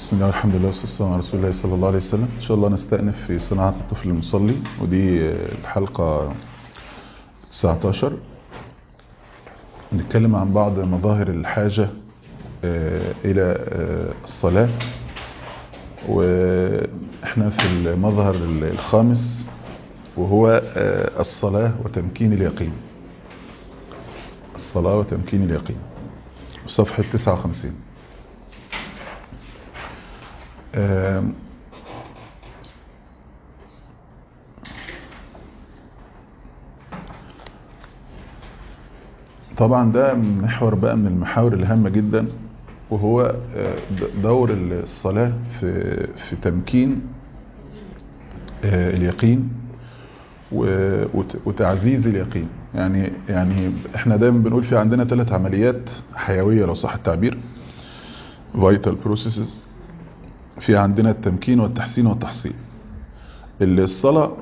بسم الله والحمد لله والصلاة والسلام على رسول الله صلى الله عليه وسلم. إن شاء الله نستأنف في صناعة الطفل المصلي، ودي الحلقة 19. نتكلم عن بعض مظاهر الحاجة إلى الصلاة، وإحنا في المظهر الخامس وهو الصلاة وتمكين اليقين. الصلاة وتمكين اليقين في صفحة 59. طبعا ده محور بقى من المحاور الهامة جدا، وهو دور الصلاة في تمكين اليقين وتعزيز اليقين. يعني احنا دايما بنقول في عندنا 3 عمليات حيوية لو صح التعبير، vital processes. في عندنا التمكين والتحسين والتحصين. الصلاة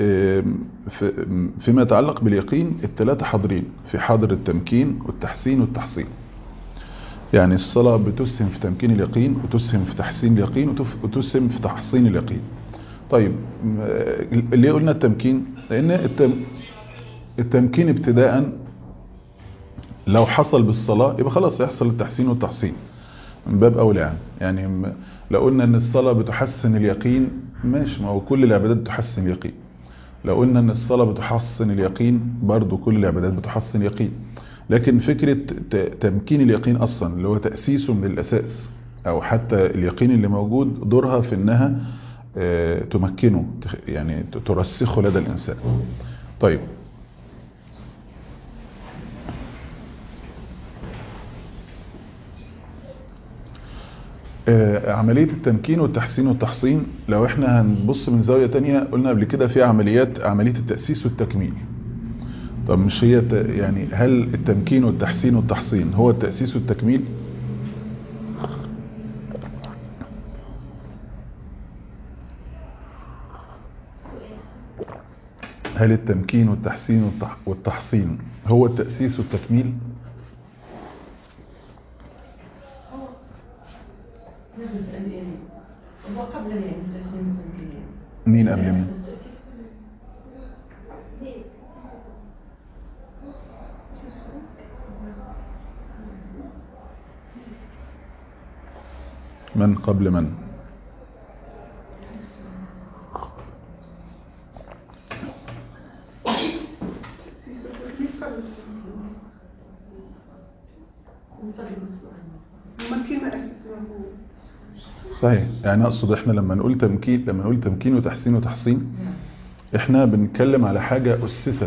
فيما يتعلق باليقين ال3 حاضرين، في حاضر التمكين والتحسين والتحصين. يعني الصلاة بتسهم في تمكين اليقين، وتسهم في تحسين اليقين، وتسهم في تحصين اليقين. طيب ليه قلنا التمكين؟ لأن التمكين ابتداء لو حصل بالصلاة يبقى خلاص يحصل التحسين والتحصين من باب أولى. يعني لو قلنا أن الصلاة بتحسن اليقين ماشي، ما هو كل العبادات بتحسن اليقين. لو قلنا أن الصلاة بتحسن اليقين برضو كل العبادات بتحسن اليقين. لكن فكرة تمكين اليقين أصلا اللي هو تأسيسه من الأساس، أو حتى اليقين اللي موجود دورها في أنها تمكنه، يعني ترسخه لدى الإنسان. طيب عملية التمكين والتحسين والتحصين، لو احنا هنبص من زاوية تانية، قلنا قبل كده في عملية التأسيس والتكميل. طب مش هي يعني هل التمكين والتحسين والتحصين هو التأسيس والتكميل؟ هل التمكين والتحسين والتحصين هو التأسيس والتكميل؟ مين قبل مين؟ من قبل من؟ صحيح. يعني اقصد احنا لما نقول تمكين وتحسين وتحصين، احنا بنتكلم على حاجة أسست.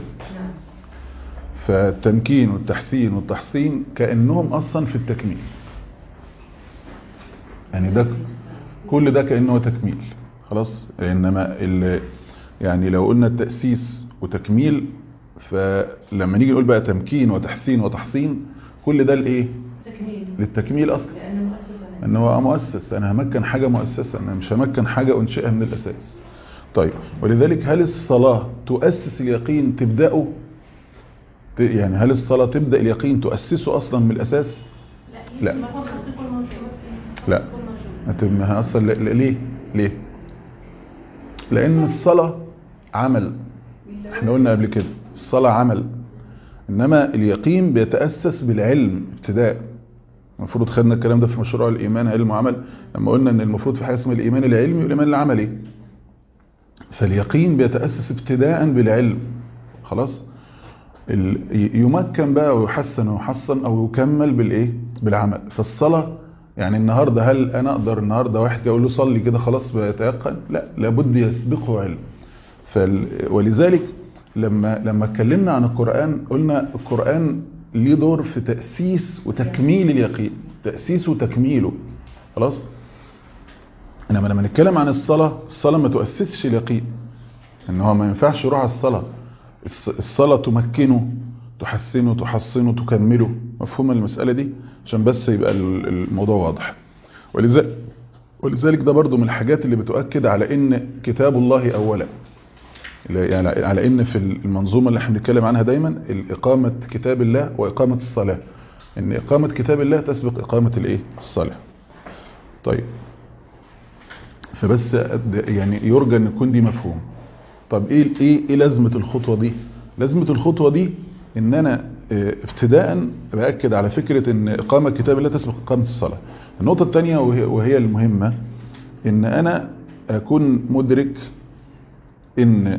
فالتمكين والتحسين والتحصين كأنهم اصلا في التكميل، يعني ده كل ده كأنه تكميل خلاص. انما يعني لو قلنا التأسيس وتكميل، فلما نيجي نقول بقى تمكين وتحسين وتحصين، كل ده الايه؟ للتكميل اصلا، ان هو مؤسس. انا همكن حاجة مؤسسة، انا مش همكن حاجة انشئها من الاساس. طيب ولذلك هل الصلاة تؤسس اليقين تبدأه؟ يعني هل الصلاة تبدأ اليقين تؤسسه اصلا من الاساس؟ لا لا، ما اصلا ليه؟ لان الصلاة عمل، احنا قلنا قبل كده الصلاة عمل، انما اليقين بيتأسس بالعلم ابتداء. المفروض خدنا الكلام ده في مشروع الإيمان علم وعمل، لما قلنا ان المفروض في حاجة اسمها الإيمان العلمي والإيمان العملي. فاليقين بيتأسس ابتداء بالعلم خلاص، يمكن بقى ويحسن ويحصن او يكمل بالايه؟ بالعمل. فالصلاة يعني النهاردة هل انا اقدر النهاردة واحد اقول له صلي كده خلاص بيتيقن؟ لا، لابد يسبقه علم. ولذلك لما اتكلمنا عن القرآن قلنا القرآن ليه دور في تأسيس وتكميل اليقين، تأسيس وتكميله خلاص. انما لما نتكلم عن الصلاة ما تؤسسش اليقين، ان هو ما ينفعش يروح على الصلاة. الصلاة تمكنه، تحسنه، تحصنه، تكمله. مفهوم المسألة دي؟ عشان بس يبقى الموضوع واضح. ولذلك ده برضو من الحاجات اللي بتؤكد على ان كتاب الله اولا، يعني على ان في المنظومة اللي احنا بنتكلم عنها دايما إقامة كتاب الله وإقامة الصلاة، ان إقامة كتاب الله تسبق إقامة الايه؟ الصلاة. طيب فبس يعني يرجى ان يكون دي مفهوم. طب ايه لازمة الخطوة دي؟ لازمة الخطوة دي ان انا ابتداء باكد على فكرة ان اقامة كتاب الله تسبق اقامة الصلاة. النقطة الثانية وهي المهمة، ان انا اكون مدرك ان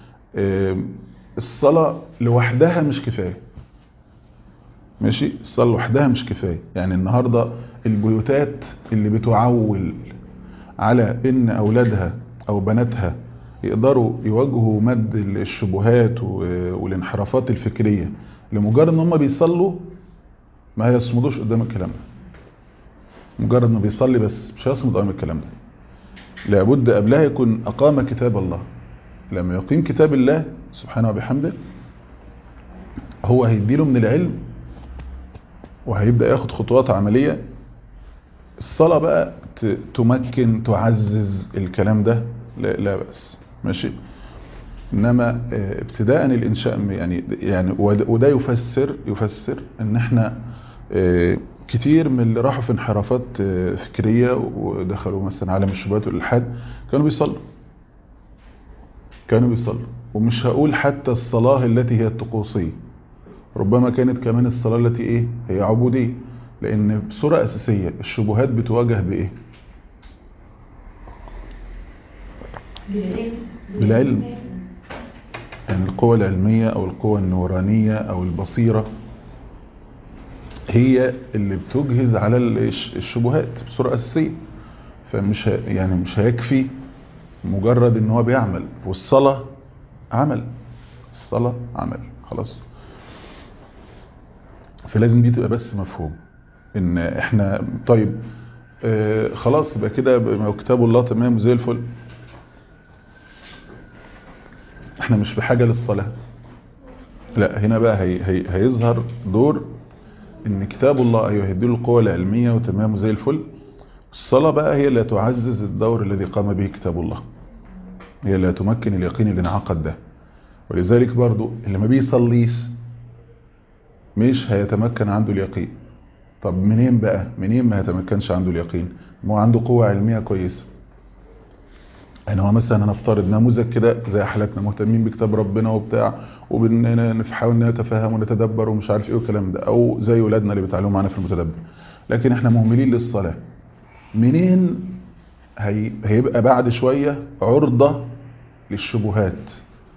الصلاة لوحدها مش كفاية. ماشي، الصلاة لوحدها مش كفاية. يعني النهاردة البيوتات اللي بتعول على ان اولادها او بناتها يقدروا يواجهوا مد الشبهات والانحرافات الفكرية لمجرد ان هم بيصلوا، ما هيصمدوش قدام الكلام ده. مجرد انه بيصلي بس مش هيصمد قدام الكلام ده. لابد قبلها يكون اقام كتاب الله. لما يقيم كتاب الله سبحانه وبحمده هو هيديله من العلم وهيبدأ ياخد خطوات عملية. الصلاة بقى تمكن تعزز الكلام ده، لا بأس. ماشي. انما ابتداء الانشاء يعني وده يفسر ان احنا كتير من اللي راحوا في انحرافات فكرية ودخلوا مثلا عالم الشبهات والالحاد كانوا بيصلوا. ومش هقول حتى الصلاة التي هي الطقوسية، ربما كانت كمان الصلاة التي هي عبودية. لان بصورة اساسية الشبهات بتواجه بايه؟ بالعلم. يعني القوة العلمية او القوة النورانية او البصيرة هي اللي بتجهز على الشبهات بصورة اساسية. فمش يعني مش هيكفي مجرد ان هو بيعمل. والصلاة عمل، الصلاة عمل خلاص. فلازم دي تبقى بس مفهوم ان احنا طيب خلاص يبقى كده كتاب الله تمام وزي الفل، احنا مش بحاجة للصلاة. لا، هنا بقى هيظهر دور ان كتاب الله يهدي له القوة العلمية وتمام وزي الفل. الصلاة بقى هي اللي تعزز الدور الذي قام به كتاب الله، هي اللي تمكن اليقين اللي انعقد ده. ولذلك برضو اللي ما بيصليش مش هيتمكن عنده اليقين. طب منين ما هيتمكنش عنده اليقين؟ ما هو عنده قوة علمية كويسة. يعني هو مثلا هنفترض نموذج كده زي حالتنا مهتمين بكتاب ربنا وبتاع وبنحاول نتفهم ونتدبر ومش عارف ايه والكلام ده، او زي ولادنا اللي بيتعلموا معانا في المتدبر، لكن احنا مهملين للصلاة. منين هيبقى بعد شوية عرضة للشبهات؟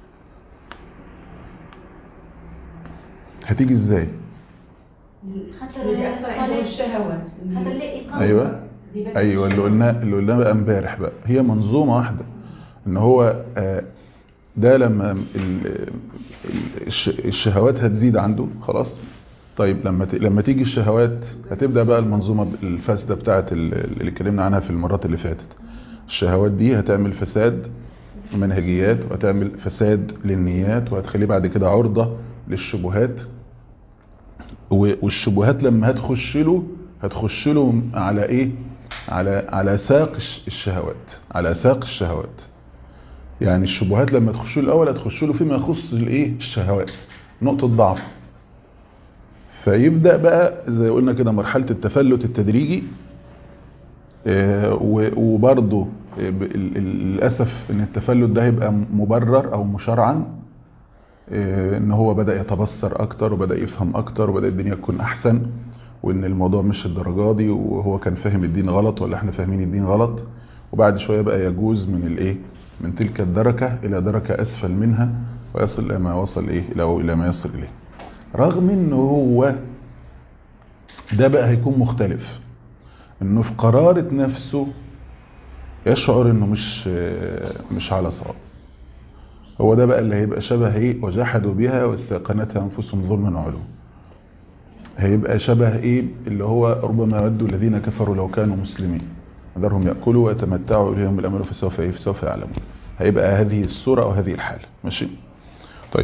هتيجي ازاي؟ ايوه اللي قلناه بقى امبارح بقى، هي منظومة واحدة. ان هو ده لما الشهوات هتزيد عنده خلاص. طيب لما تيجي الشهوات هتبدأ بقى المنظومة الفاسدة بتاعت اللي اتكلمنا عنها في المرات اللي فاتت. الشهوات دي هتعمل فساد منهجيات وهتعمل فساد للنيات وهتخليه بعد كده عرضة للشبهات. والشبهات لما هتخش له على ايه؟ على ساق الشهوات، على ساق الشهوات. يعني الشبهات لما تخش له الاول هتخش له فيما يخص الشهوات، نقطة ضعف. فيبدأ بقى زي قلنا كده مرحلة التفلت التدريجي. وبرضه للأسف ان التفلت ده هيبقى مبرر او مشرعا، ان هو بدأ يتبصر اكتر وبدأ يفهم اكتر وبدأ الدنيا تكون احسن، وان الموضوع مش الدرجة دي وهو كان فاهم الدين غلط ولا احنا فاهمين الدين غلط. وبعد شوية بقى يجوز من تلك الدركة الى دركة اسفل منها ويصل الى ما وصل الى ما يصل اليه. رغم انه هو ده بقى هيكون مختلف، انه في قرارة نفسه يشعر انه مش على صواب. هو ده بقى اللي هيبقى شبه وجحدوا بها واستيقنتها انفسهم ظلما وعلوا. هيبقى شبه اللي هو ربما ودوا الذين كفروا لو كانوا مسلمين ذرهم يأكلوا ويتمتعوا إليهم الأمل فسوف يعلمون. هيبقى هذه الصورة أو هذه الحالة. ماشي. طيب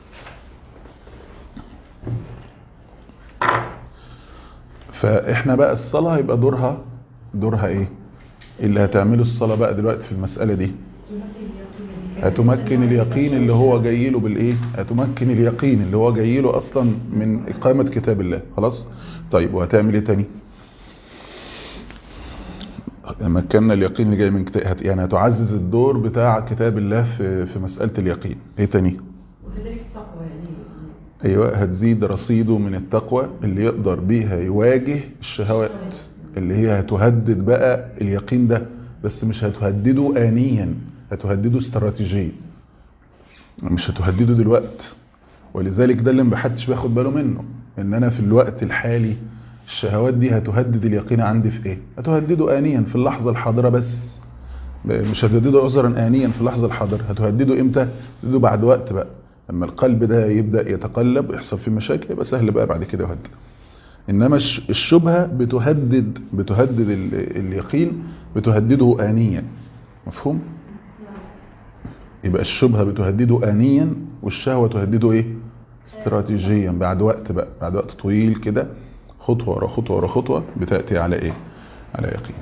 فإحنا بقى الصلاة هيبقى دورها إيه؟ اللي هتعمله الصلاة بقى دلوقتي في المسألة دي هتمكن اليقين اللي هو جاي له هتمكن اليقين اللي هو جاي له أصلا من إقامة كتاب الله. خلاص. طيب وهتعمل إيه تاني؟ مكننا اليقين اللي جاي من كتاب، يعني هتعزز الدور بتاع كتاب الله في مسألة اليقين. ايه تاني؟ وكذلك التقوى يعني. ايوه، هتزيد رصيده من التقوى اللي يقدر بيها يواجه الشهوات اللي هي هتهدد بقى اليقين ده، بس مش هتهدده آنيا، هتهدده استراتيجيا، مش هتهدده دلوقت. ولذلك ده اللي محدش باخد باله منه، ان انا في الوقت الحالي الشهوات دي هتهدد اليقين عندي في ايه؟ هتهدده آنيا في اللحظة الحاضرة بس، مش هتهدده عذرا آنيا في اللحظة الحاضرة. هتهدده امتى؟ هتهدده بعد وقت بقى، لما القلب ده يبدأ يتقلب ويحصل فيه مشاكل، يبقى سهل بقى بعد كده يهدد. انما الشبهة بتهدد اليقين، بتهدده آنيا. مفهوم؟ يبقى الشبهة بتهدده آنيا، والشهوة تهدده ايه؟ استراتيجيا، بعد وقت بقى، بعد وقت طويل كده، خطوة ورا خطوة ورا خطوة بتأتي على ايه؟ على يقين.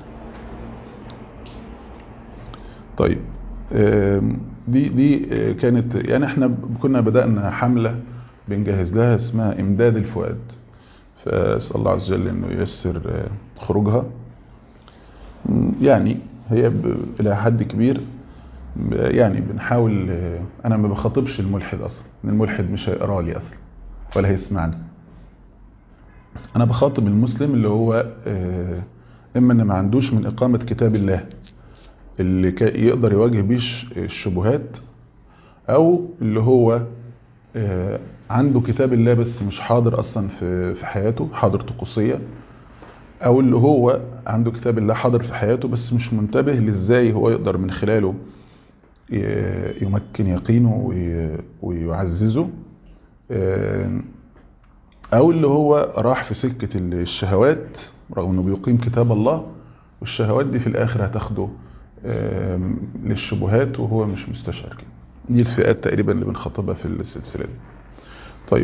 طيب دي كانت يعني احنا كنا بدأنا حملة بنجهز لها اسمها امداد الفؤاد، فأسأل الله عز وجل انه ييسر خروجها. يعني هي الى حد كبير يعني بنحاول، انا ما بخاطبش الملحد اصلا، الملحد مش هيقرا لي اصلا ولا هيسمعني. انا بخاطب المسلم اللي هو اما ان ما عندوش من اقامة كتاب الله اللي يقدر يواجه بيش الشبهات، او اللي هو عنده كتاب الله بس مش حاضر اصلا في حياته، حاضر طقوسية، او اللي هو عنده كتاب الله حاضر في حياته بس مش منتبه لازاي هو يقدر من خلاله يمكن يقينه ويعززه، او اللي هو راح في سكة الشهوات رغم انه بيقيم كتاب الله، والشهوات دي في الاخر هتاخده للشبهات وهو مش مستشعر كده. دي الفئات تقريبا اللي بنخاطبها في السلسلة دي. طيب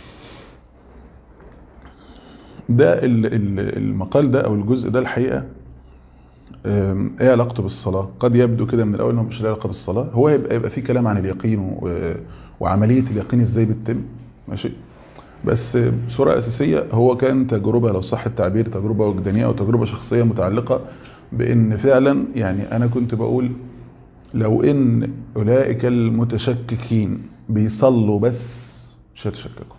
ده المقال ده او الجزء ده الحقيقة ايه علاقته بالصلاة؟ قد يبدو كده من الاول انه مش له علاقة بالصلاة. هو يبقى فيه كلام عن اليقين وعملية اليقين ازاي بتتم، ماشي، بس بصورة اساسية هو كان تجربة، لو صح التعبير، تجربة وجدانية او تجربة شخصية متعلقة بان فعلا يعني انا كنت بقول لو ان اولئك المتشككين بيصلوا بس مش هيتشككوا.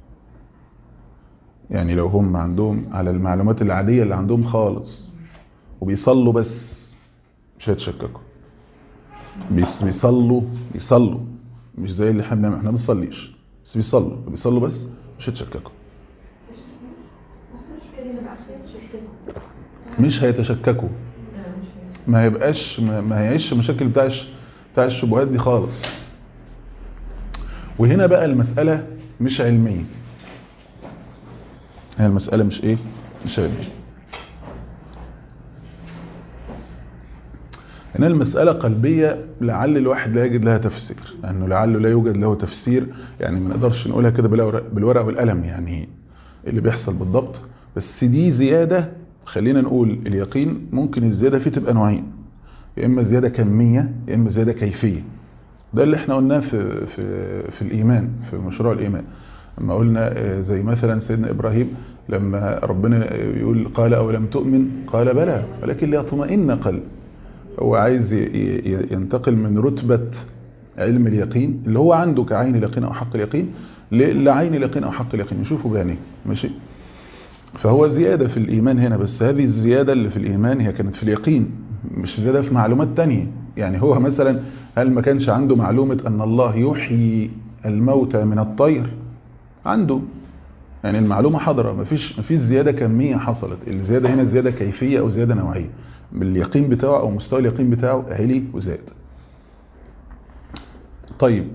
يعني لو هم عندهم على المعلومات العادية اللي عندهم خالص وبيصلوا بس مش هيتشككوا. بيصلوا مش زي اللي احنا بنعمل، احنا ما بنصليش بس بيصلوا بس مش هيتشككوا. مش هيتشككوا، ما يبقاش ما هيعيش المشاكل بتاع الشبهات دي خالص. وهنا بقى المسألة مش علمية، هي المسألة مش ايه، مش علمية. هنا المسألة قلبية، لعل الواحد لا يجد لها تفسير، لأنه لعله لا يوجد له تفسير، يعني ما نقدرش نقولها كده بالورق والقلم يعني اللي بيحصل بالضبط. بس دي زيادة، خلينا نقول اليقين ممكن الزيادة فيه تبقى نوعين، يا إما زيادة كمية يا إما زيادة كيفية. ده اللي احنا قلناه في الإيمان، في مشروع الإيمان، لما قلنا زي مثلا سيدنا إبراهيم لما ربنا يقول قال أولم تؤمن قال بلى ولكن ليطمئن قلبي. هو عايز ينتقل من رتبة علم اليقين اللي هو عنده كعين اليقين أو حق اليقين لعين اليقين أو حق اليقين، يشوفه بعينيه، ماشي. فهو زيادة في الإيمان هنا، بس هذه الزيادة اللي في الإيمان هي كانت في اليقين، مش زيادة في معلومات تانية. يعني هو مثلا هل ما كانش عنده معلومة أن الله يحيي الموتى من الطير؟ عنده، يعني المعلومة حاضرة، مفيش زيادة كمية حصلت. الزيادة هنا زيادة كيفية أو زيادة نوعية، باليقين بتاعه أو مستوى اليقين بتاعه علي وزاد. طيب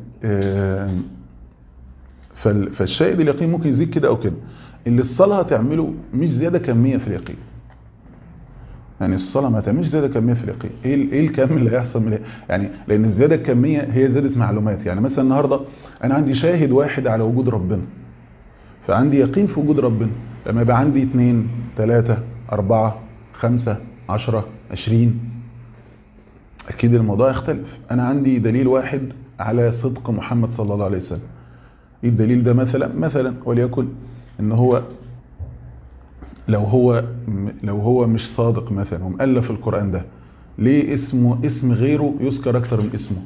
فالشاهد اليقين ممكن يزيد كده أو كده. اللي الصلاة هتعمله مش زيادة كمية في اليقين، يعني الصلاة ما تعملش زيادة كمية في اليقين. ايه الكم اللي هيحصل من يعني، لأن الزيادة الكمية هي زيادة معلومات. يعني مثلا النهاردة أنا عندي شاهد واحد على وجود ربنا، فعندي يقين في وجود ربنا. لما يبقى عندي 2 3 4 5 10 20 أكيد الموضوع يختلف. أنا عندي دليل واحد على صدق محمد صلى الله عليه وسلم. إيه الدليل ده؟ مثلا وليكن إن هو لو هو مش صادق مثلا ومؤلف القرآن ده، ليه اسم غيره يذكر اكتر من اسمه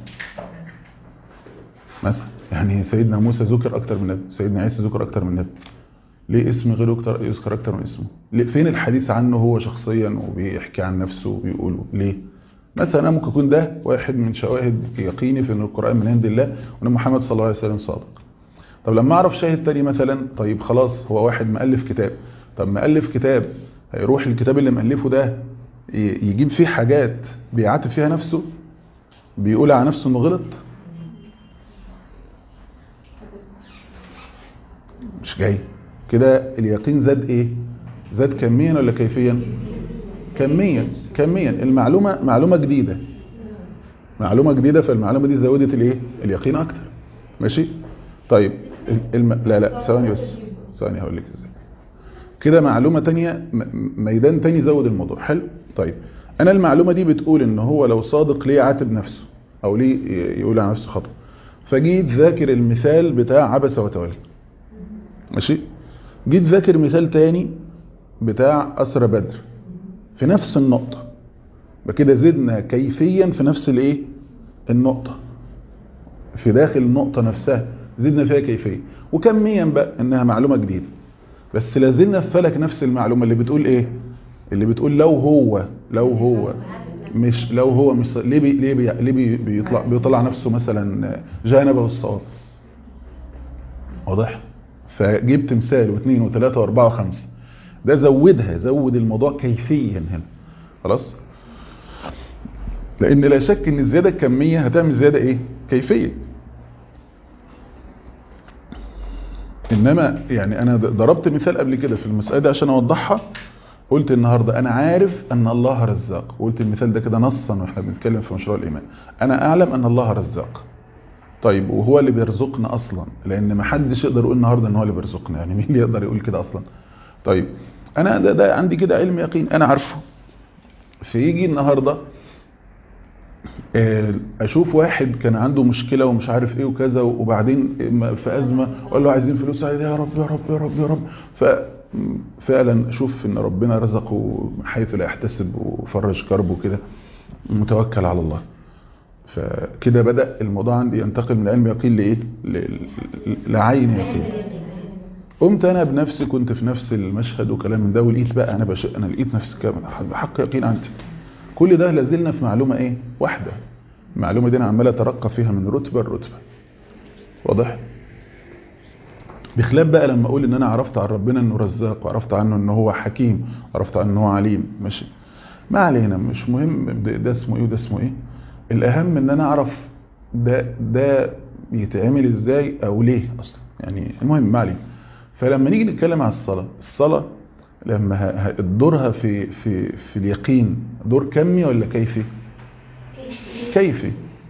مثلا؟ يعني سيدنا موسى ذكر اكتر من نبي، سيدنا عيسى ذكر اكتر من نبي، ليه اسم غيره يذكر اكتر من اسمه؟ فين الحديث عنه هو شخصيا وبيحكي عن نفسه وبيقوله؟ ليه؟ مثلا ممكن يكون ده واحد من شواهد يقيني في ان القرآن من عند الله وان محمد صلى الله عليه وسلم صادق. طب لما اعرف شاهد تاني مثلا، طيب خلاص هو واحد مؤلف كتاب، طب مؤلف كتاب هيروح الكتاب اللي مؤلفه ده يجيب فيه حاجات بيعاتب فيها نفسه، بيقول على نفسه انه غلط؟ مش جاي كده. اليقين زاد ايه؟ زاد كميا ولا كيفيا؟ كميا. المعلومة معلومة جديدة، فالمعلومة دي زودت الايه؟ اليقين اكتر. ماشي. طيب لا ثواني بس، ثواني هقول لك ازاي. كده معلومة تانية، ميدان تاني زود الموضوع. حلو. طيب انا المعلومة دي بتقول ان هو لو صادق ليه عاتب نفسه او ليه يقول على نفسه خطأ، فجيت ذاكر المثال بتاع عبس وتولى. ماشي. جيت ذاكر مثال تاني بتاع أسرى بدر في نفس النقطة، بكده زدنا كيفيا في نفس الايه؟ النقطة، في داخل النقطة نفسها زدنا فيها كيفية، وكميا بقى انها معلومة جديدة، بس لازلنا في فلك نفس المعلومة اللي بتقول ايه؟ اللي بتقول لو هو مش ليه بيطلع نفسه مثلا جانبه الصواب. واضح؟ فجبت مثال واثنين وثلاثة واربعة وخمسة، ده زود الموضوع كيفيا هنا. خلاص؟ لان لا شك ان الزيادة الكمية هتعمل زيادة ايه؟ كيفية. انما يعني انا ضربت مثال قبل كده في المسألة دي عشان اوضحها. قلت النهاردة انا عارف ان الله رزاق، وقلت المثال ده كده نصا واحنا بنتكلم في مشروع الايمان. انا اعلم ان الله رزاق. طيب وهو اللي بيرزقنا اصلا، لان ما حدش يقدر يقول النهارده ان هو اللي بيرزقنا، يعني مين اللي يقدر يقول كده اصلا؟ طيب انا ده عندي كده علم يقين انا عارفه. فيجي النهارده اشوف واحد كان عنده مشكلة ومش عارف ايه وكذا، وبعدين في ازمة وقال له عايزين فلوس، عايز يا رب يا رب يا رب يا رب، ففعلا اشوف ان ربنا رزقه من حيث لا يحتسب وفرج كربه كده، متوكل على الله. فكده بدأ الموضوع عندي ينتقل من علم يقين لايه؟ لعين يقين. قمت انا بنفسي كنت في نفس المشهد وكلام من ده، ولقيت بقى انا لقيت نفسي كامل بحق يقين عندي. كل ده لازلنا في معلومة ايه؟ واحدة. المعلومة دي انا عمال اترقى فيها من رتبة لرتبة. واضح؟ بخلاف بقى لما اقول ان انا عرفت عن ربنا انه رزاق، وعرفت عنه انه هو حكيم، وعرفت عنه انه هو عليم. ماشي، ما علينا، مش مهم ده اسمه ايه وده اسمه ايه. الاهم ان انا اعرف ده يتعمل ازاي او ليه اصلا، يعني المهم ما علينا. فلما نيجي نتكلم على الصلاة لما دورها في اليقين دور كمي ولا كيفي؟ كيفي.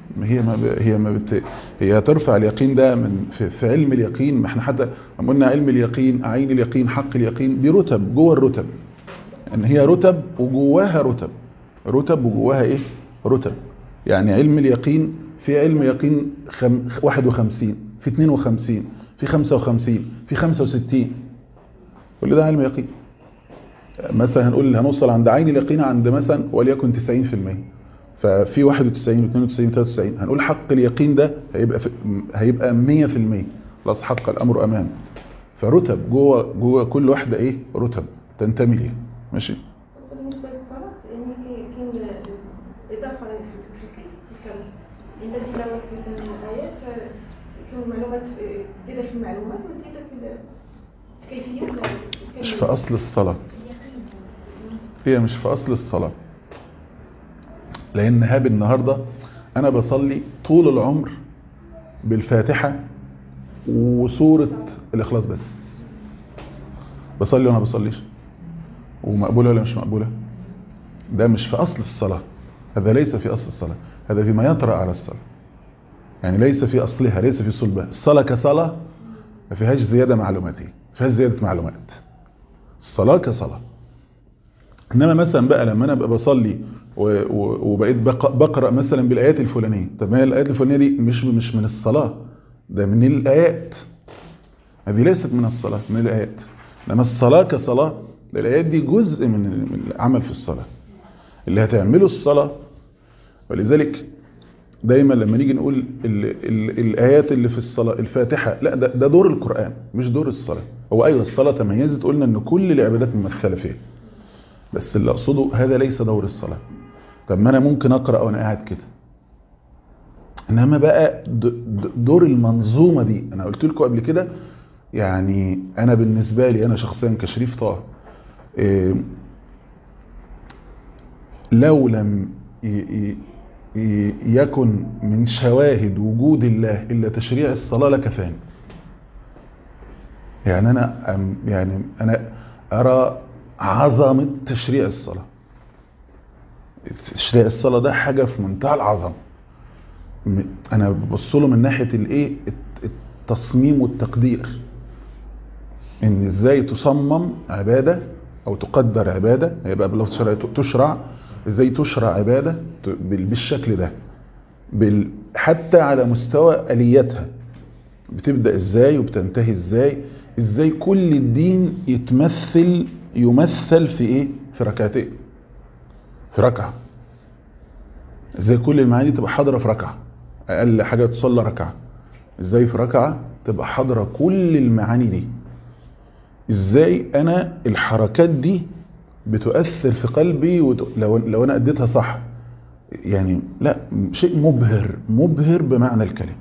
هي ترفع اليقين ده من في علم اليقين. ما احنا حتى لما قلنا علم اليقين، عين اليقين، حق اليقين، دي رتب جوه الرتب، ان هي رتب وجواها رتب وجواها ايه؟ رتب. يعني علم اليقين في علم يقين 51، في 52، في 55، في 65، كل ده علم يقين. مثلا هنوصل عند عين اليقين عند مثلا وليكن 90%، ففي 91 و92 و93 هنقول حق اليقين ده هيبقى 100%. خلاص، حق الامر امام. فرتب جوه كل واحده ايه؟ رتب تنتمي ليها. ماشي. بس بالنسبه للصلاه يعني كاين اضافه في الكلام عند تلاوه مثلا الايات، كاين معلومات زياده في المعلومات وزياده في الكيفيه. مش في اصل الصلاه، هي مش في اصل الصلاه. لان هاب النهارده انا بصلي طول العمر بالفاتحه وسوره الاخلاص بس، بصلي وانا بصليش، ومقبوله ولا مش مقبوله؟ ده مش في اصل الصلاه، هذا ليس في اصل الصلاه، هذا فيما يطرأ على الصلاه، يعني ليس في اصلها، ليس في صلبها. الصلاه كصلاه ما فيهاش زياده معلوماتيه، ما فيهاش زياده معلومات. الصلاه كصلاه. انما مثلا بقى لما انا ابقى بصلي وبقيت بقرا مثلا بالايات الفلانيه، طب ما هي الايات الفلانيه دي مش من الصلاه، ده من الايات، هذه ليست من الصلاه، من الايات. انما الصلاه كصلاه ده الآيات دي جزء من العمل في الصلاة اللي هتعمله الصلاة. ولذلك دايما لما نيجي نقول الآيات اللي في الصلاة الفاتحة، لا ده دور القرآن مش دور الصلاة. هو أيوة الصلاة تميزت، قلنا أن كل العبادات ممثلة فيها، بس اللي أقصده هذا ليس دور الصلاة. طب ما أنا ممكن أقرأ وأنا قاعد كده، إنما بقى دور المنظومة دي. أنا قلت لكم قبل كده، يعني أنا بالنسبة لي أنا شخصيا كشريف طه، لو لم يكن من شواهد وجود الله إلا تشريع الصلاة لكفاني. يعني أنا أرى عظمة تشريع الصلاة. تشريع الصلاة ده حاجة في منتهى العظمة. أنا ببص له من ناحية التصميم والتقدير، إن إزاي تصمم عبادة أو تقدر عبادة، يبقى بالله تشرع، إزاي تشرع عبادة بالشكل ده، حتى على مستوى آلياتها، بتبدأ إزاي وبتنتهي إزاي كل الدين يمثل في إيه؟ في ركعتين، في ركعة. إزاي كل المعاني تبقى حاضرة في ركعة، أقل حاجة تصلى ركعة، إزاي في ركعة تبقى حاضرة كل المعاني دي. إزاي أنا الحركات دي بتؤثر في قلبي لو أنا أديتها صح. يعني لا، شيء مبهر بمعنى الكلمة،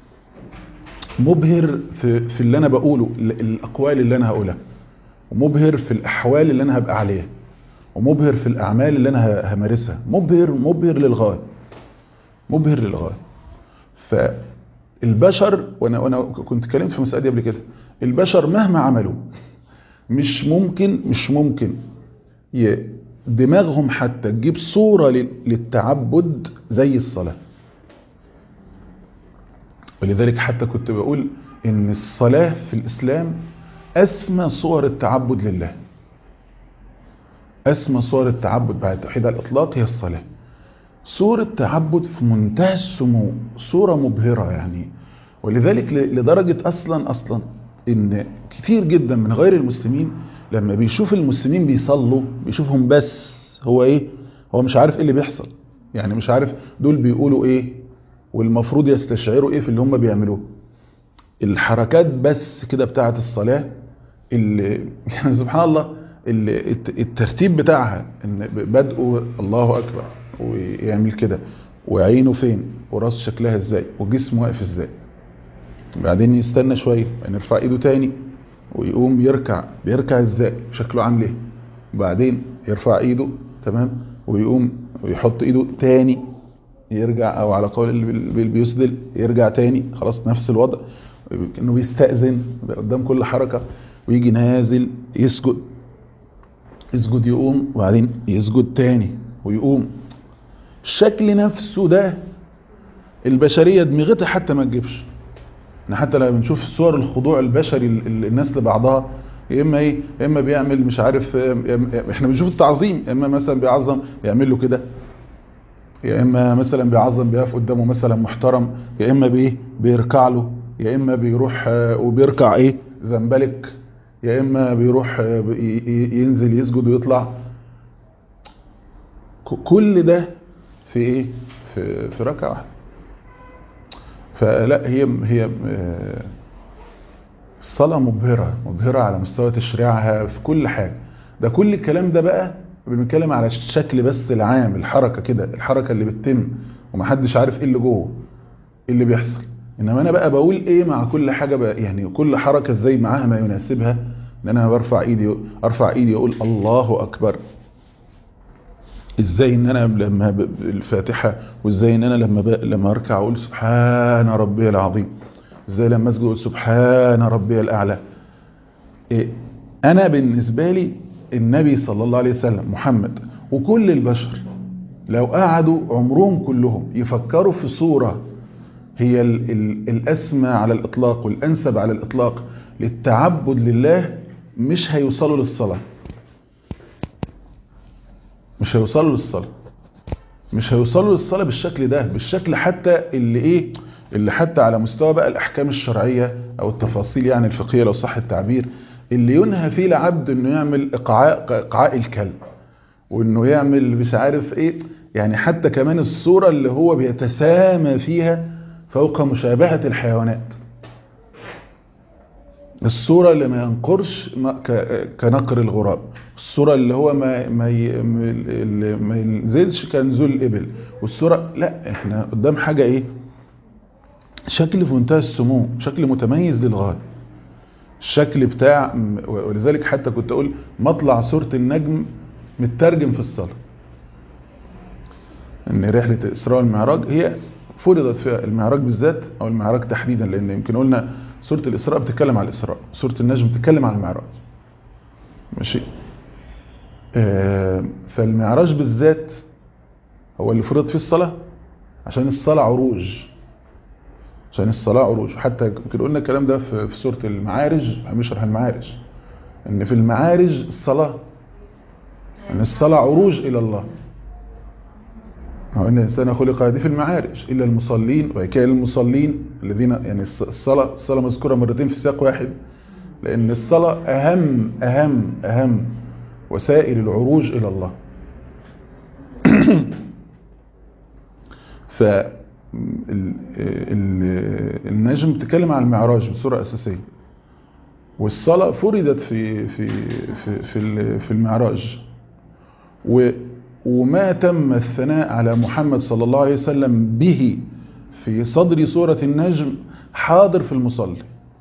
مبهر في اللي أنا بقوله، الأقوال اللي أنا هقولها، ومبهر في الأحوال اللي أنا هبقى عليها، ومبهر في الأعمال اللي أنا همارسها، مبهر للغاية، مبهر للغاية. فالبشر، وأنا كنت اتكلمت في المسألة دي قبل كده، البشر مهما عملوا مش ممكن دماغهم حتى تجيب صورة للتعبد زي الصلاة. ولذلك حتى كنت بقول إن الصلاة في الإسلام أسمى صور التعبد لله. أسمى صور التعبد بعد التوحيد على الإطلاق هي الصلاة. صورة تعبد في منتهى السمو، صورة مبهرة يعني. ولذلك لدرجة أصلا إن كتير جدا من غير المسلمين لما بيشوف المسلمين بيصلوا بيشوفهم بس هو مش عارف إيه اللي بيحصل، يعني مش عارف دول بيقولوا إيه والمفروض يستشعروا إيه في اللي هم بيعملوه. الحركات بس كده بتاعة الصلاة اللي يعني سبحان الله الترتيب بتاعها، إن بدءه الله أكبر ويعمل كده، وعينه فين، وراس شكلها إزاي، وجسمه واقف إزاي، بعدين يستنى شوية يرفع إيده تاني ويقوم بيركع إزاي، شكله عامل إيه، وبعدين يرفع إيده تمام ويقوم ويحط إيده تاني، يرجع، أو على قول اللي بيسدل يرجع تاني، خلاص نفس الوضع، كأنه بيستأذن قدام كل حركة، ويجي نازل يسجد يقوم، وبعدين يسجد تاني ويقوم. الشكل نفسه ده البشرية دماغتها حتى ما تجيبش. حتى لما بنشوف صور الخضوع البشري الناس لبعضها، يا اما بيعمل مش عارف، احنا بنشوف التعظيم، يا اما مثلا بيعظم يعمل له كده، يا اما مثلا بيعظم بيقف قدامه مثلا محترم، يا اما بيركع له، يا اما بيروح وبيركع زنبلك، يا اما بيروح ينزل يسجد ويطلع. كل ده في في ركعة واحدة. فلا هي الصلاة مبهرة على مستوى تشريعها في كل حاجة. ده كل الكلام ده بقى بنتكلم على الشكل بس العام، الحركة كده، الحركة اللي بتتم ومحدش عارف ايه اللي جوه، ايه اللي بيحصل. انما انا بقى بقول ايه مع كل حاجة بقى، يعني كل حركة ازاي معاها ما يناسبها. ان انا ارفع ايدي اقول الله اكبر، ازاي ان انا لما الفاتحة، وازاي ان انا لما اركع اقول سبحان ربي العظيم، ازاي لما اسجد اقول سبحان ربي الاعلى. انا بالنسبة لي النبي صلى الله عليه وسلم محمد وكل البشر لو قعدوا عمرهم كلهم يفكروا في صورة هي الاسمى على الاطلاق والانسب على الاطلاق للتعبد لله، مش هيوصلوا للصلاة، مش هيوصلوا للصلاة بالشكل ده، بالشكل حتى اللي حتى على مستوى بقى الأحكام الشرعية أو التفاصيل يعني الفقهية لو صح التعبير، اللي ينهى فيه العبد انه يعمل اقعاء الكلب، وانه يعمل مش عارف ايه، يعني حتى كمان الصورة اللي هو بيتسامى فيها فوق مشابهة الحيوانات، الصورة اللي ما ينقرش كنقر الغراب، الصورة اللي هو ما ينزلش كنزول الإبل، والصورة لا، احنا قدام حاجة ايه، شكل في منتهى السمو، شكل متميز للغاية، الشكل بتاع، ولذلك حتى كنت اقول مطلع سورة النجم مترجم في الصلاة، ان رحلة الإسراء والمعراج هي فرضت فيها المعراج بالذات او المعراج تحديدا، لان يمكن قلنا سورة الإسراء بتتكلم على الإسراء، سورة النجم بتتكلم على المعراج، ماشي. فالمعراج بالذات هو اللي فرض فيه الصلاة، عشان الصلاة عروج، عشان الصلاة عروج. حتى يمكن قلنا الكلام ده في سورة المعارج، هنشرح المعارج، ان في المعارج الصلاة، ان الصلاة عروج الى الله، أو ان الانسان خلق هذه في المعارج الا المصلين، وكان المصلين الذين، يعني الصلاة مذكورة مرتين في سياق واحد، لان الصلاة اهم وسائل العروج الى الله. فالنجم بتتكلم عن المعراج بصورة أساسية، والصلاة فرضت في المعراج، وما تم الثناء على محمد صلى الله عليه وسلم به في صدر سورة النجم حاضر في المصلي،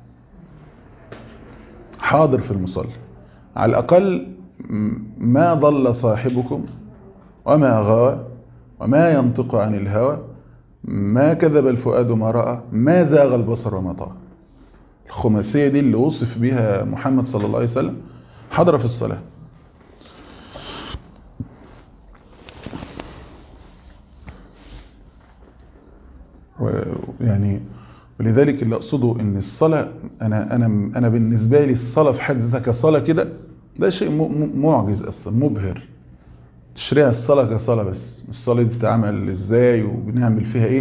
حاضر في المصلي، على الأقل ما ضل صاحبكم وما غوى وما ينطق عن الهوى ما كذب الفؤاد ما رأى ما زاغ البصر وما طغى. الخماسية دي اللي وصف بها محمد صلى الله عليه وسلم حضر في الصلاة. يعني ولذلك اللي أقصده إن الصلاة، أنا بالنسبة لي الصلاة في حد ذاتها كصلاة كده، ده شيء معجز أصلا، مبهر. تشريع الصلاة كصلاة، بس الصلاة دي تتعمل إزاي وبنعمل فيها إيه،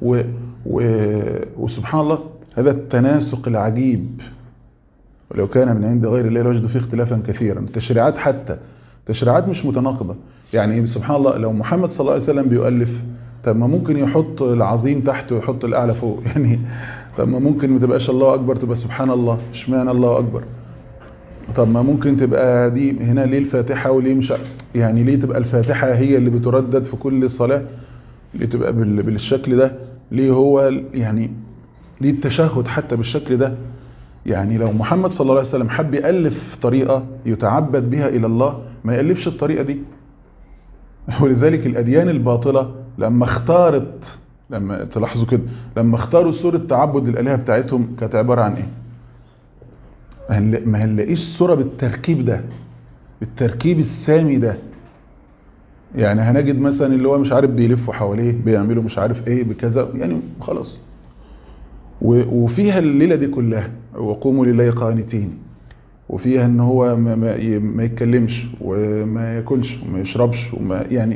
وسبحان الله هذا التناسق العجيب، ولو كان من عند غير الله لوجدوا فيه اختلافا كثيرا. التشريعات حتى تشريعات مش متناقضة، يعني سبحان الله لو محمد صلى الله عليه وسلم بيؤلف، طب ما ممكن يحط العظيم تحت ويحط الأعلى فوق، يعني طب ما ممكن ما تبقاش الله أكبر، تبقى سبحان الله، اشمعنى الله أكبر؟ طب ما ممكن تبقى دي هنا ليه الفاتحة وليه مش، يعني ليه تبقى الفاتحة هي اللي بتردد في كل صلاة، ليه تبقى بالشكل ده، ليه هو يعني ليه التشهد حتى بالشكل ده؟ يعني لو محمد صلى الله عليه وسلم حب يألف طريقة يتعبد بها إلى الله ما يألفش الطريقة دي. ولذلك الأديان الباطلة لما اختارت، لما تلاحظوا كده، لما اختاروا سورة تعبد الآلهة بتاعتهم كانت عبارة عن ايه؟ ما هنلاقيش سورة بالتركيب ده، بالتركيب السامي ده. يعني هنجد مثلا اللي هو مش عارف بيلفوا حواليه بيعملوا مش عارف ايه بكذا، يعني خلاص. وفيها الليلة دي كلها وقوموا لله قانتين، وفيها ان هو ما يتكلمش وما ياكلش وما يشربش وما يعني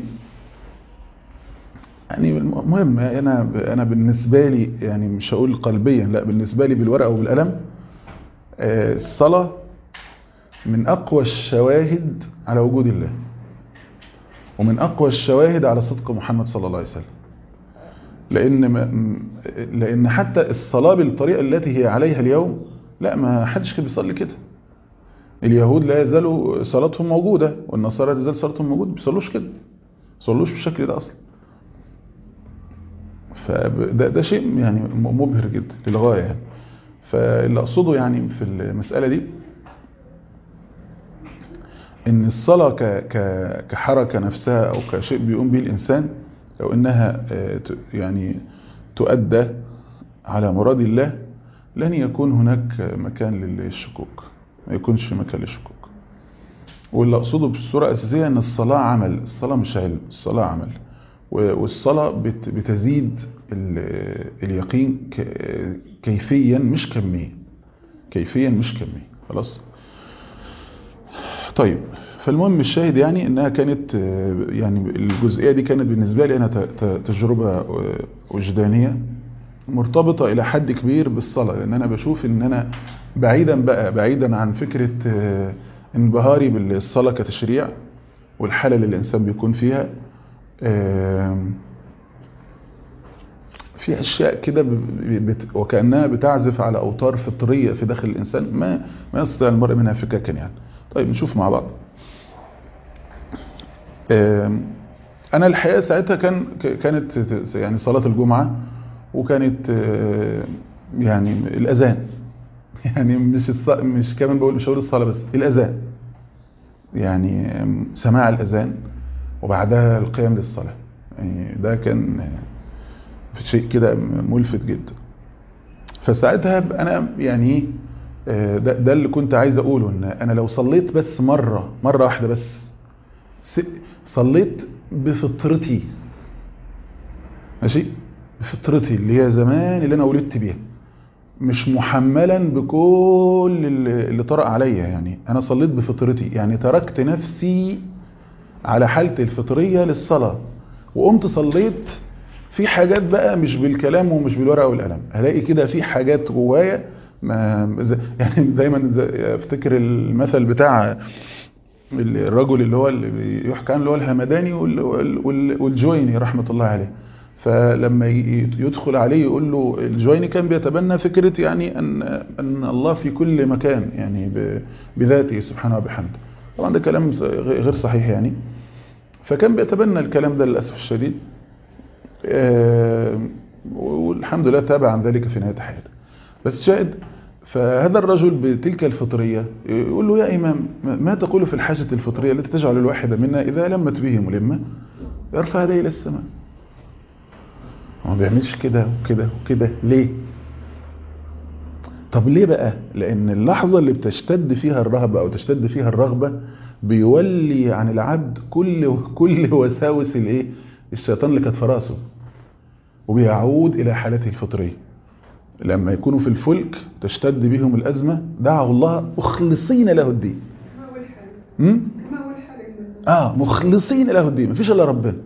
المهم انا بالنسبة لي، يعني مش هقول قلبيا، لا بالنسبة لي بالورقة وبالقلم، الصلاة من أقوى الشواهد على وجود الله، ومن أقوى الشواهد على صدق محمد صلى الله عليه وسلم. لأن حتى الصلاة بالطريقة التي هي عليها اليوم، لا ما حدش كان بيصلي كده. اليهود لا يزالوا صلاتهم موجودة، والنصارى لا تزال صلاتهم موجودة، ما بيصلوش كده، ما بيصلوش بالشكل ده أصلا. فده شيء يعني مبهر جدا للغاية يعني. فاللي أقصده يعني في المسألة دي ان الصلاة كحركة نفسها او كشيء بيقوم به الانسان، لو انها يعني تؤدى على مراد الله لن يكون هناك مكان للشكوك، ما يكونش في مكان للشكوك. واللي اقصده بصورة اساسية ان الصلاة عمل، الصلاة مش علم، الصلاة عمل. والصلاة بتزيد اليقين كيفيا مش كميا، كيفيا مش كميا. خلاص طيب. فالمهم الشاهد يعني انها كانت، يعني الجزئية دي كانت بالنسبة لي انا تجربة وجدانية مرتبطة الى حد كبير بالصلاة، لان انا بشوف ان انا بعيدا عن فكرة انبهاري بالصلاة كتشريع والحالة اللي الإنسان بيكون فيها، في أشياء كده وكأنها بتعزف على أوتار فطرية في داخل الإنسان ما يستطيع المرء منها فكاكا يعني. طيب نشوف مع بعض. أنا الحقيقة ساعتها كانت يعني صلاة الجمعة، وكانت يعني الأذان، يعني مش كمان بقول مش هقول الصلاة بس، الأذان يعني سماع الأذان وبعدها القيام للصلاة، يعني ده كان في شيء كده ملفت جدا. فساعتها انا يعني ده اللي كنت عايز اقوله، ان انا لو صليت بس مرة واحدة بس، صليت بفطرتي، ماشي، بفطرتي اللي هي زمان اللي انا ولدت بيها، مش محملا بكل اللي طرأ عليا، يعني انا صليت بفطرتي، يعني تركت نفسي على حالتي الفطرية للصلاة وقمت صليت. في حاجات بقى مش بالكلام ومش بالورقه والقلم، هلاقي كده في حاجات جوايا يعني دايما افتكر المثل بتاع الرجل اللي يحكى عنه اللي هو الهمداني والجويني رحمه الله عليه. فلما يدخل عليه يقول له، الجويني كان بيتبنى فكره يعني ان الله في كل مكان، يعني بذاته سبحانه وبحمده. طبعا ده كلام غير صحيح يعني، فكان بيتبنى الكلام ده للاسف الشديد، والحمد لله تابع عن ذلك في نهاية حياته. بس شاهد، فهذا الرجل بتلك الفطرية يقول له: يا إمام، ما تقول في الحاجة الفطرية التي تجعل الواحد منا إذا لمت به ملمة يرفع يديه إلى السماء؟ ما بيعملش كده وكده وكده ليه؟ طب ليه بقى؟ لأن اللحظة اللي بتشتد فيها الرهبة أو تشتد فيها الرغبة بيولي عن العبد كل وساوس الشيطان اللي كانت في راسه، وبيعود إلى حالته الفطرية. لما يكونوا في الفلك تشتد بهم الأزمة دعوا الله مخلصين له الدين. مخلصين له الدين، مفيش إلا ربنا.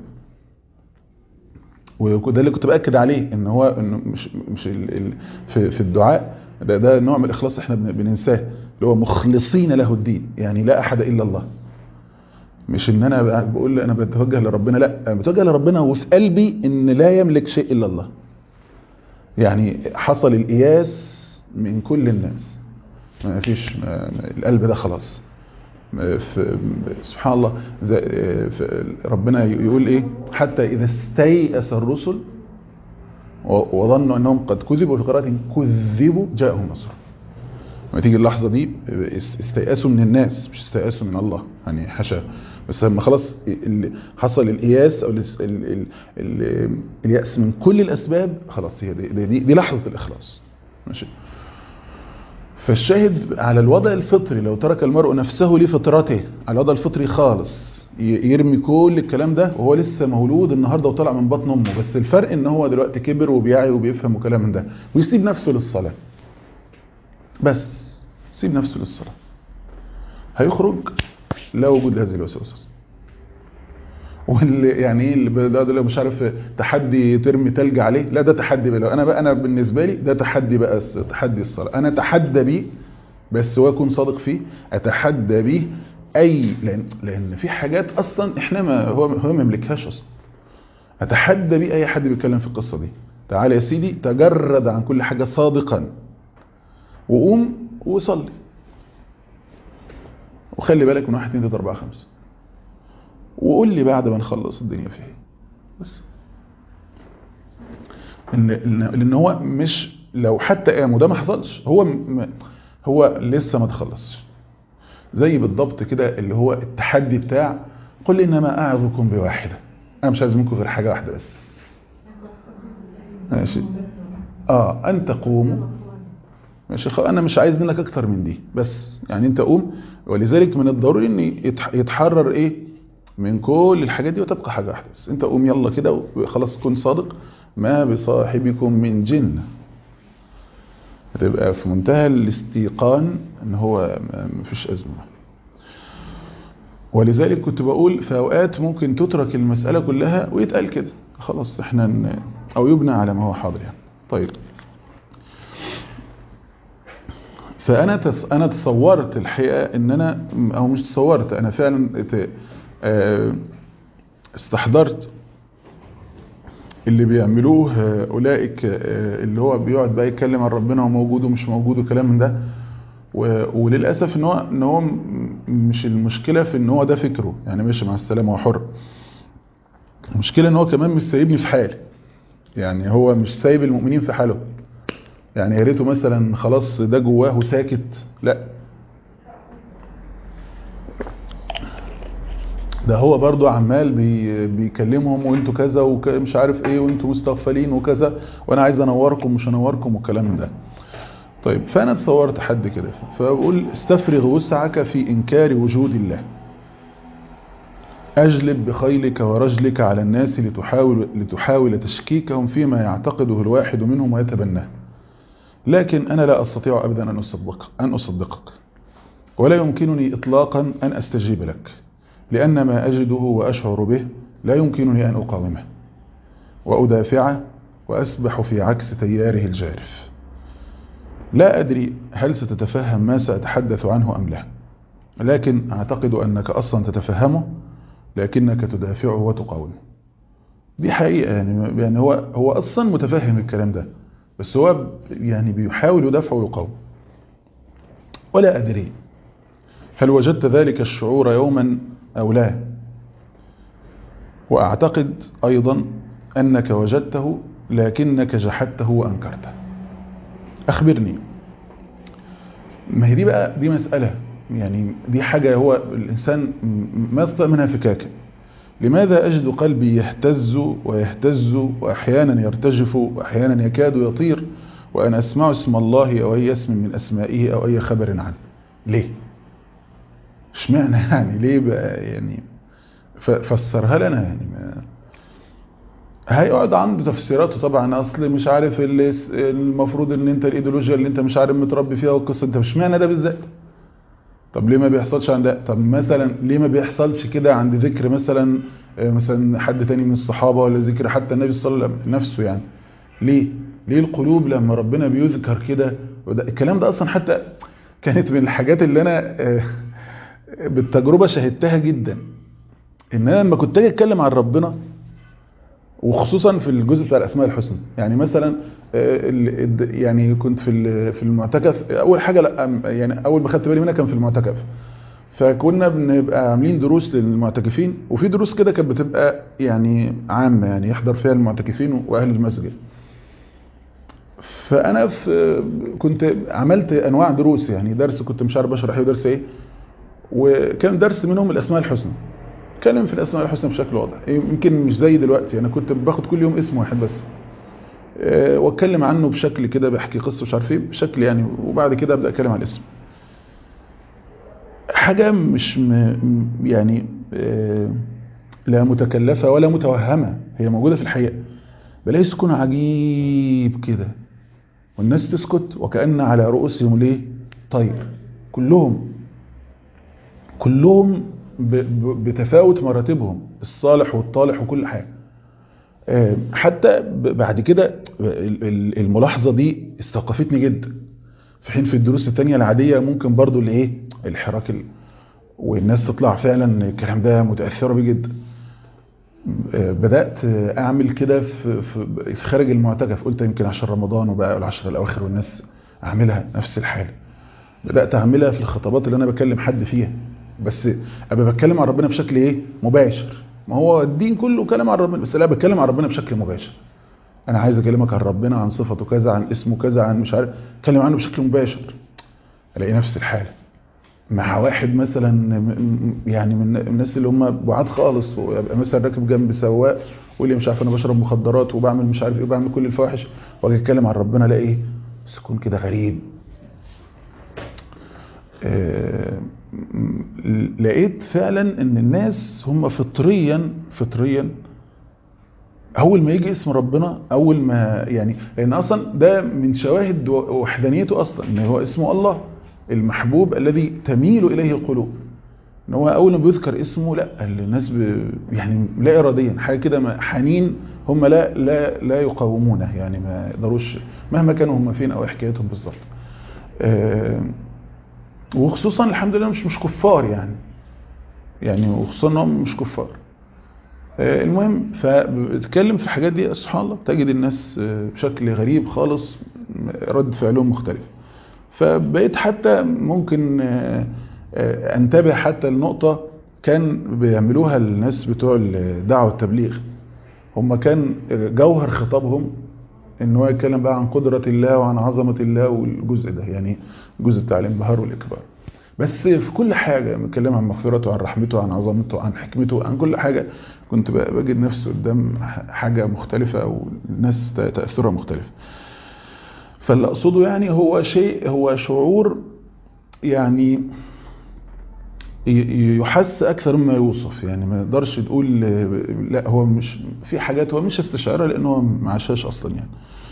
وده اللي كنت بأكد عليه، إنه مش في الدعاء ده نوع من الإخلاص احنا بننساه، اللي هو مخلصين له الدين، يعني لا أحد إلا الله. مش ان انا بقول انا بتوجه لربنا، لا، انا بتوجه لربنا وفي قلبي ان لا يملك شيء الا الله. يعني حصل الإياس من كل الناس، ما فيش القلب ده خلاص. سبحان الله، ربنا يقول ايه: حتى اذا استيأس الرسل وظنوا انهم قد كذبوا، في قراءة كذبوا جاءهم نصر. لما تيجي اللحظة دي استيأسوا من الناس مش استيأسوا من الله، يعني حاشا. بس لما خلاص حصل الإياس أو اليأس من كل الأسباب، خلاص هي دي لحظة الإخلاص، ماشي. فالشاهد على الوضع الفطري، لو ترك المرء نفسه لفطرته على الوضع الفطري خالص، يرمي كل الكلام ده وهو لسه مولود النهاردة وطلع من بطن أمه، بس الفرق إن هو دلوقتي كبر وبيعي وبيفهم وكلام من ده، ويسيب نفسه للصلاة، بس سيب نفسه للصلاة، هيخرج لا وجود لهذه الوسوسة. واللي يعني ايه اللي مش عارف تحدي ترمي تلج عليه، لا ده تحدي بقى. انا بالنسبه لي ده تحدي بقى، تحدي الصلاه انا اتحدى بيه، بس هو يكون صادق فيه، اتحدى بيه لان في حاجات اصلا احنا هو ما يملكهاش اصلا. اتحدى بيه اي حد بيتكلم في القصه دي. تعال يا سيدي، تجرد عن كل حاجه صادقا، وقوم وصلي، وخلي بالك من 1 2 3 4 5، وقول لي بعد ما نخلص الدنيا فيه. بس لان هو مش لو حتى قام وده ما حصلش، هو لسه ما تخلصش. زي بالضبط كده اللي هو التحدي بتاع قل انما اعظكم بواحده، انا مش عايز منكم غير حاجه واحده بس، ماشي، ان تقوموا، ماشي، انا مش عايز منك اكتر من دي بس، يعني انت قوم. ولذلك من الضروري ان يتحرر ايه من كل الحاجات دي وتبقى حاجه واحده بس. انت قوم يلا كده وخلاص، كن صادق، ما بصاحبكم من جنة، هتبقى في منتهى الاستيقان ان هو مفيش ازمه. ولذلك كنت بقول في اوقات ممكن تترك المساله كلها ويتقال كده خلاص احنا او يبنى على ما هو حاضر يعني. طيب، انا تصورت الحقيقه ان انا، او مش تصورت، انا فعلا استحضرت اللي بيعملوه اولئك اللي هو بيقعد بقى يتكلم عن ربنا وموجود ومش موجود وكلام من ده. وللاسف ان هو مش المشكله في ان هو ده فكره، يعني ماشي مع السلامه وحر. المشكله ان هو كمان مش سايبني في حالي، يعني هو مش سايب المؤمنين في حاله. يعني يا ريته مثلا خلاص ده جواه ساكت، لا، ده هو برضو عمال بيكلمهم وانتوا كذا ومش عارف ايه وانتوا مستغفلين وكذا وانا عايز انوركم مش انوركم والكلام ده. طيب فانا تصورت حد كده فبقول استفرغ وسعك في انكار وجود الله، اجلب بخيلك ورجلك على الناس لتحاول تشكيكهم فيما يعتقده الواحد منهم ويتبناه، لكن انا لا استطيع ابدا ان اصدقك ولا يمكنني اطلاقا ان استجيب لك، لأن ما أجده وأشعر به لا يمكنني أن أقاومه وأدافعه وأسبح في عكس تياره الجارف. لا أدري هل ستتفهم ما سأتحدث عنه أم لا، لكن أعتقد أنك أصلا تتفهمه لكنك تدافعه وتقاومه. دي حقيقة، يعني هو أصلا متفهم الكلام ده، بس هو يعني بيحاول يدافع ويقاوم. ولا أدري هل وجدت ذلك الشعور يوما أو لا، وأعتقد أيضا أنك وجدته لكنك جحدته وأنكرته. أخبرني. ما هي دي بقى دي مسألة، يعني دي حاجة هو الإنسان ما يستطيع منها فكاكة. لماذا أجد قلبي يهتز ويهتز وأحيانا يرتجف وأحيانا يكاد يطير وأنا أسمع اسم الله أو أي اسم من أسمائه أو أي خبر عنه؟ ليه؟ اشمعنى يعني؟ ليه بقى يعني؟ فسرها لنا يعني. ما هيقعد عنده تفسيراته طبعا، اصل مش عارف المفروض ان انت الايديولوجيا اللي انت مش عارف متربي فيها والقصه، انت مش معنى ده بالذات. طب ليه ما بيحصلش عند ده؟ طب مثلا ليه ما بيحصلش كده عند ذكر مثلا حد تاني من الصحابه، ولا ذكر حتى النبي صلى الله عليه وسلم نفسه؟ يعني ليه القلوب لما ربنا بيذكر كده؟ الكلام ده اصلا حتى كانت من الحاجات اللي انا بالتجربه شهدتها جدا، ان انا لما كنت اجي اتكلم عن ربنا وخصوصا في الجزء بتاع الاسماء الحسنى، يعني مثلا يعني كنت في المعتكف اول حاجه، لا يعني اول ما خدت بالي منها كان في المعتكف، فكنا بنبقى عاملين دروس للمعتكفين، وفي دروس كده كانت بتبقى يعني عامه، يعني يحضر فيها المعتكفين واهل المسجد. فانا كنت عملت انواع دروس، يعني درس كنت مش عارف بشرح ايه ودرس ايه، وكان درس منهم الاسماء الحسنى. اتكلم في الاسماء الحسنى بشكل واضح، يمكن مش زي دلوقتي، انا كنت باخد كل يوم اسم واحد بس واتكلم عنه بشكل كده، بحكي قصه مش عارف ايه بشكل يعني، وبعد كده ابدا اتكلم عن الاسم. حاجه مش يعني لا متكلفه ولا متوهمه، هي موجوده في الحقيقه. بلاقي سكون عجيب كده والناس تسكت وكأن على رؤوسهم ليه طير، كلهم بتفاوت مراتبهم، الصالح والطالح وكل حاجة. حتى بعد كده الملاحظة دي استوقفتني جدا، في حين في الدروس التانية العادية ممكن برضو الحراك والناس تطلع فعلا الكلام ده متأثرة بيه جدا. بدأت أعمل كده في خارج المعتكف، قلت يمكن عشان رمضان وبقى العشر الأواخر والناس أعملها نفس الحالة. بدأت أعملها في الخطابات اللي أنا بكلم حد فيها، بس أبقى بتكلم عن ربنا بشكل إيه؟ مباشر. ما هو الدين كله كلام عن ربنا، بس لا بتكلم عن ربنا بشكل مباشر. أنا عايز أكلمك عن ربنا، عن صفته كذا، عن اسمه كذا، عن مش عارف، أتكلم عنه بشكل مباشر. ألاقي نفس الحالة مع واحد مثلا يعني من الناس اللي هم بعاد خالص، ويبقى مثلا راكب جنب سواق واللي مش عارف انا بشرب مخدرات وبعمل مش عارف ايه وبعمل كل الفواحش، واجي اتكلم عن ربنا الاقي ايه؟ سكون كده غريب. لقيت فعلا ان الناس هم فطريا اول ما يجي اسم ربنا، اول ما يعني، لان اصلا ده من شواهد وحدانيته اصلا ان هو اسمه الله المحبوب الذي تميل اليه القلوب، ان هو اول ما بيذكر اسمه لا الناس يعني لا اراديا حاجه كده حنين، هم لا يقاومونه، يعني ما يقدروش مهما كانوا هم فين او حكايتهم بالظبط. وخصوصا الحمد لله مش كفار يعني وخصوصا انهم مش كفار. المهم فبتكلم في الحاجات دي سبحان الله تجد الناس بشكل غريب خالص رد فعلهم مختلف. فبقيت حتى ممكن انتبه حتى لنقطة كان بيعملوها الناس بتوع الدعوة والتبليغ. هم كان جوهر خطابهم ان هو يتكلم بقى عن قدرة الله وعن عظمة الله والجزء ده، يعني الجزء بتاع الانبهار والإكبار. بس في كل حاجة بيتكلم عن مغفرته، عن رحمته، عن عظمته، عن حكمته، عن كل حاجة. كنت بجد نفسي قدام حاجة مختلفة أو الناس تأثرها مختلف. فاللي أقصده يعني هو شعور يعني يحس أكثر مما يوصف. يعني ما يقدرش تقول لا هو مش في حاجات هو مش استشعارها لأنه هو ما عاشهاش أصلا يعني.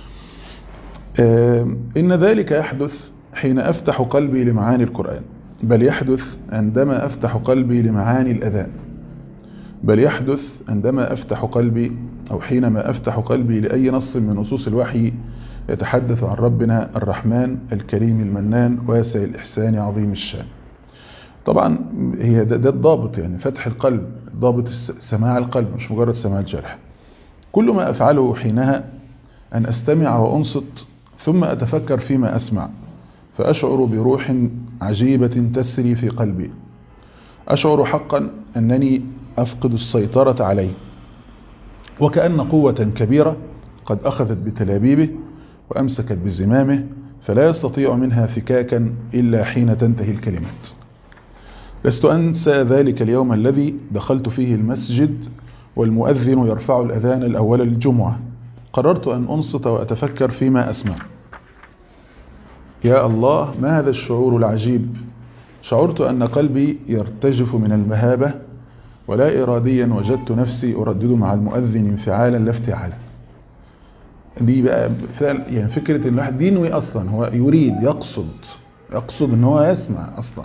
إن ذلك يحدث حين أفتح قلبي لمعاني القرآن، بل يحدث عندما أفتح قلبي لمعاني الأذان، بل يحدث عندما أفتح قلبي أو حينما أفتح قلبي لأي نص من نصوص الوحي يتحدث عن ربنا الرحمن الكريم المنان واسع الإحسان عظيم الشان. طبعا هي ده الضابط، يعني فتح القلب، ضابط سماع القلب مش مجرد سماع الجرح. كل ما أفعله حينها أن أستمع وأنصت ثم أتفكر فيما أسمع، فأشعر بروح عجيبة تسري في قلبي. أشعر حقا أنني أفقد السيطرة عليه، وكأن قوة كبيرة قد أخذت بتلابيبه وأمسكت بزمامه فلا يستطيع منها فكاكا إلا حين تنتهي الكلمات. لست أنسى ذلك اليوم الذي دخلت فيه المسجد والمؤذن يرفع الأذان الأول للجمعة. قررت أن أنصت وأتفكر فيما أسمع. يا الله، ما هذا الشعور العجيب! شعرت أن قلبي يرتجف من المهابة، ولا إراديا وجدت نفسي أردد مع المؤذن انفعالا لا افتعالا. دي بقى يعني فكرة ان الواحد ينوي أصلا، هو يريد يقصد ان هو يسمع أصلا،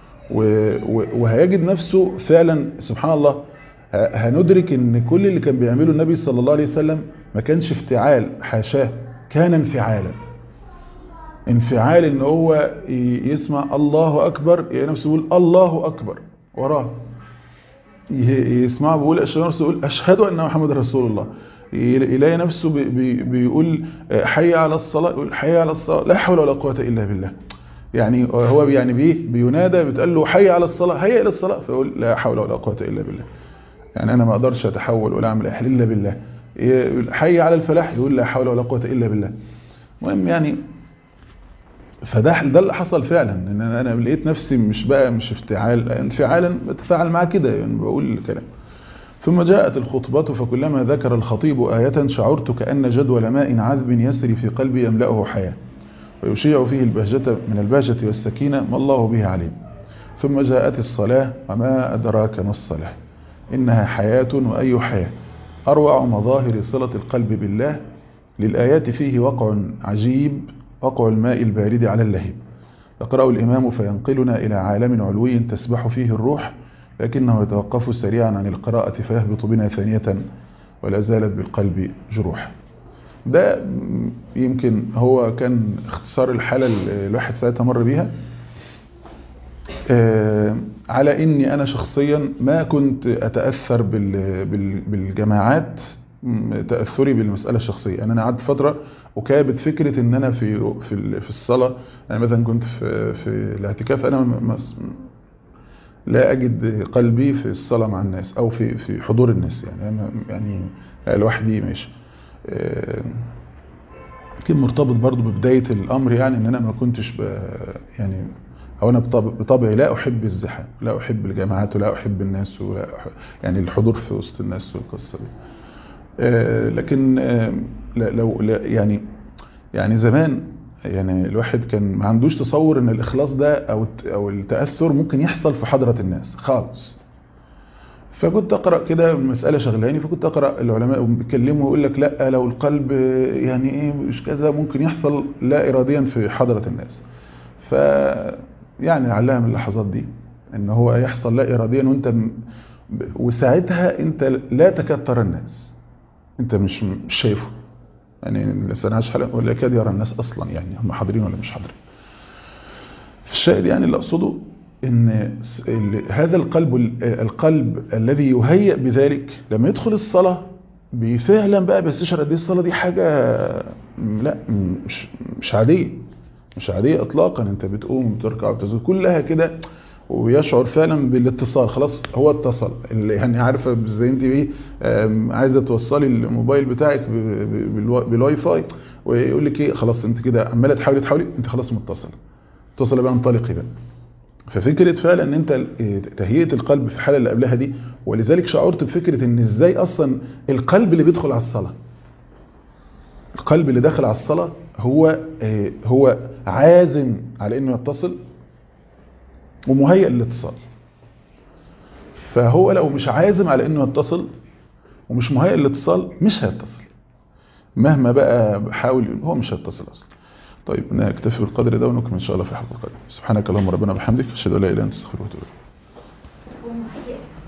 وهيجد نفسه فعلا سبحان الله. هندرك ان كل اللي كان بيعمله النبي صلى الله عليه وسلم ما كانش افتعال، حاشاه، كان انفعال ان هو يسمع الله أكبر، يعني نفسه يقول الله أكبر وراه، يسمعه بيقول أشهد أن محمد رسول الله، يلاقي نفسه بيقول حي على الصلاة، يقول حي على الصلاة، لا حول ولا قوة إلا بالله. يعني هو يعني بينادى، بتقال له حي على الصلاة، هيا إلى الصلاة، فيقول لا حول ولا قوة إلا بالله. يعني أنا ما أقدرش أتحول ولا أعمل أحل إلا بالله. حي على الفلاح، يقول لا حول ولا قوة إلا بالله. المهم يعني فده اللي حصل فعلا، ان انا لقيت نفسي مش افتعال، انفعالا بتفاعل معاه كده، يعني بقول الكلام. ثم جاءت الخطبة، فكلما ذكر الخطيب آية شعرت كأن جدول ماء عذب يسري في قلبي يملأه حياة، ويشيع فيه البهجة من البهجة والسكينة ما الله به عليم. ثم جاءت الصلاة، وما أدراك ما الصلاة، إنها حياة وأي حياة، أروع مظاهر صلة القلب بالله. للآيات فيه وقع عجيب، وقع الماء البارد على اللهيب. يقرأ الإمام فينقلنا إلى عالم علوي تسبح فيه الروح، لكنه يتوقف سريعا عن القراءة فيهبط بنا ثانية ولا زالت بالقلب جروح. ده يمكن هو كان اختصار الحالة اللي الواحد ساعتها مر بيها. على إني أنا شخصيا ما كنت أتأثر بالجماعات تأثري بالمسألة الشخصية. يعني أنا قعدت فترة وكابت فكرة إن أنا في الصلاة، يعني مثلا كنت في الاعتكاف، أنا لا أجد قلبي في الصلاة مع الناس أو في حضور الناس، يعني لوحدي ماشي. كان مرتبط برضو ببداية الأمر، يعني إن أنا ما كنتش يعني أو أنا بطبعي لا أحب الزحام، لا أحب الجماعات، ولا أحب الناس، يعني الحضور في وسط الناس والقصة دي. لكن لو يعني زمان، يعني الواحد كان ما عندوش تصور ان الإخلاص ده أو التأثر ممكن يحصل في حضرة الناس خالص. فكنت أقرأ كده مسألة شغلاني، فكنت أقرأ العلماء بيتكلموا ويقول لك لا، لو القلب يعني إيه مش كذا ممكن يحصل لا إراديا في حضرة الناس. يعني علها من اللحظات دي ان هو يحصل لا إراديا، وساعتها انت لا تكاد ترى الناس، انت مش شايفه. يعني الانسان عاش حاله ولا يكاد يرى الناس اصلا، يعني هم حاضرين ولا مش حاضرين. الشاهد يعني اللي أقصده إن هذا القلب الذي يهيأ بذلك لما يدخل الصلاة فعلا بقى بيستشعر قد ايه الصلاة دي حاجة لا مش عادية، مش عادية إطلاقا. أنت بتقوم وتركع وتسجد كلها كده، ويشعر فعلا بالاتصال. خلاص هو اتصل، اللي يعني عارفة زي انت ايه عايزة توصلي الموبايل بتاعك بالواي فاي، ويقول لك ايه خلاص انت كده عمالة تحاولي انت خلاص متصلة بقى، انطلقي بقى. ففكرة فعلا ان انت تهيئة القلب في الحالة اللي قبلها دي، ولذلك شعرت بفكرة ان ازاي اصلا القلب اللي بيدخل على الصلاة، القلب اللي داخل على الصلاة هو عازم على انه يتصل ومهيئ للاتصال. فهو لو مش عازم على انه يتصل ومش مهيئ للاتصال مش هيتصل، مهما بقى حاول هو مش هيتصل اصلا. طيب نكتفي بالقدر ده ونكمل ان شاء الله في الحلقه القادمه. سبحانك اللهم ربنا وبحمدك، اشهد ان لا اله الا انت استغفرك واتوب اليك.